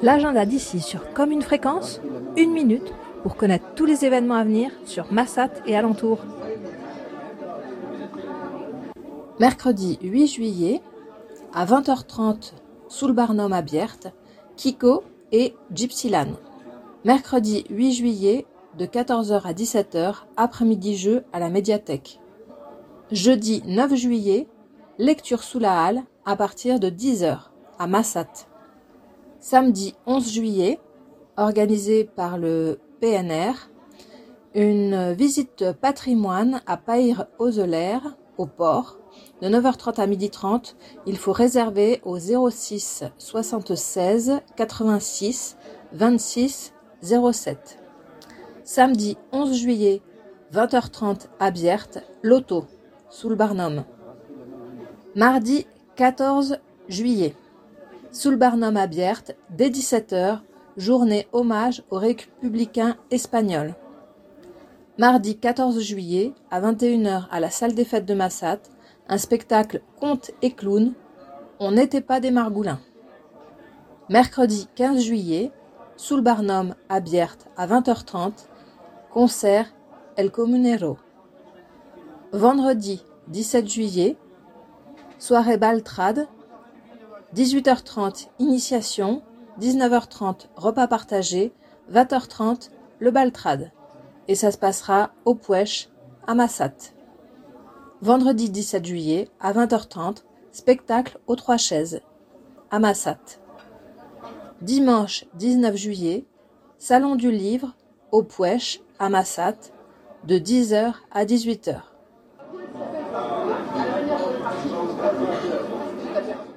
L'agenda d'ici sur Comme une fréquence, 1 minute pour connaître tous les événements à venir sur Massat et alentours. Mercredi 8 juillet, à 20h30, sous le Barnum à Bierte, Kiko et Gypsyland. Mercredi 8 juillet, de 14h à 17h, après-midi jeu à la médiathèque. Jeudi 9 juillet, lecture sous la halle à partir de 10h à Massat. Samedi 11 juillet, organisé par le PNR, une visite patrimoine à Païr-Ozelaire, au port, de 9h30 à 12h30. Il faut réserver au 06 76 86 26 07. Samedi 11 juillet, 20h30 à Bierte, Loto, sous le Barnum. Mardi 14 juillet, sous le Barnum à Bierte, dès 17h, journée hommage aux républicains espagnols. Mardi 14 juillet, à 21h à la salle des fêtes de Massat, un spectacle contes et clowns, on n'était pas des margoulins. Mercredi 15 juillet, sous le Barnum à Bierte à 20h30, concert El Comunero. Vendredi 17 juillet, soirée Baltrade, 18h30 initiation, 19h30 repas partagé, 20h30 le Baltrade. Et ça se passera au Pouèche, à Massat. Vendredi 17 juillet, à 20h30, spectacle aux 3 chaises, à Massat. Dimanche 19 juillet, salon du livre, au Pouèche, à Massat, de 10h à 18h.